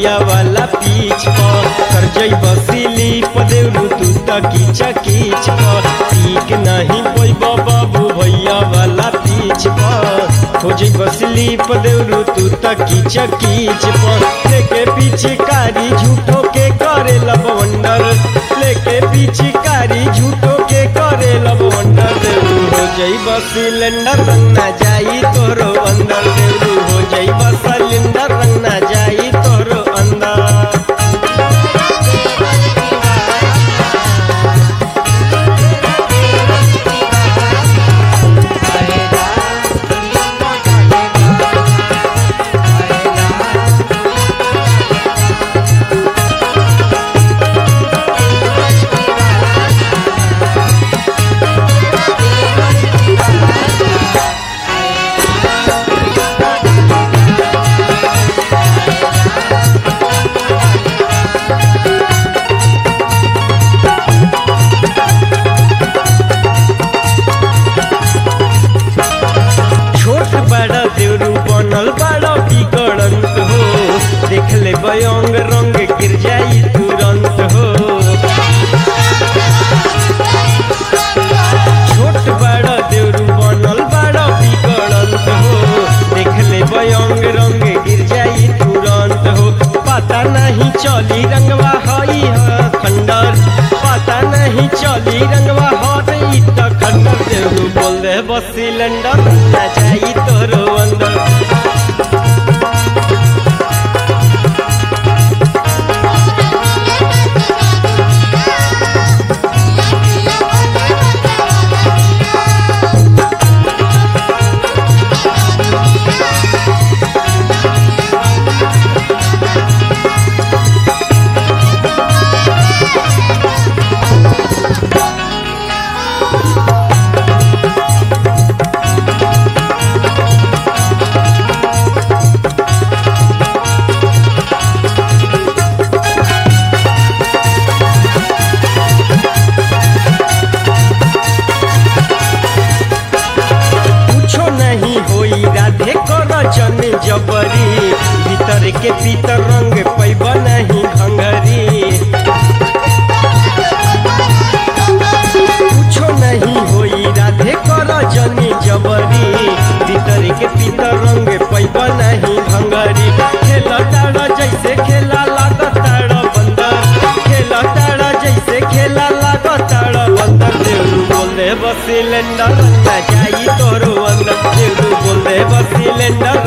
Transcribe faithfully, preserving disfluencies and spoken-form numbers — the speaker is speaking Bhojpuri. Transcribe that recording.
भैया वाला पीछ पर कर जइब स्लिप देवरू तू त कीच कीच पर ठीक नहीं पैब बाबू भैया वाला पीछ पर हो जइब स्लिप देवरू तू त कीच कीच पर लेके पिचकारी झूठो के करे लबवंडर लेके पिचकारी झूठो के करे लबवंडर देवरू हो जइब सिलेंडर रंग ना जाई तोरो अंदर देवरू हो जइब सिलेंडर रंग ना जाई तोरो अंदर। देख ले बयंग रंग गिर जाई तुरंत हो छोट बड़ा देवरू बनल बड़ा बिगड़ंत हो देख ले बयंग रंग गिर जाई तुरंत हो पता नहीं चली रंगवा हई है खंडर पता नहीं चली रंगवा हई त खंडर देवरू बोल दे बस सिलेंडर ना जाई तोरो अंदर। जन जबरी भीतर के भीतर रंग पैब नहीं भंगरी कुछो नहीं होई राधे कर जन जबरी भीतर के भीतर रंग पैब नहीं भंगरी खेला तारा जैसे खेला लाग तारा बंदर खेला तारा जैसे खेला लाग तारा बंदर देवरू बोल दे बस सिलेंडर ना जाई तोरो अंदर देवरू बोल दे बस सिलेंडर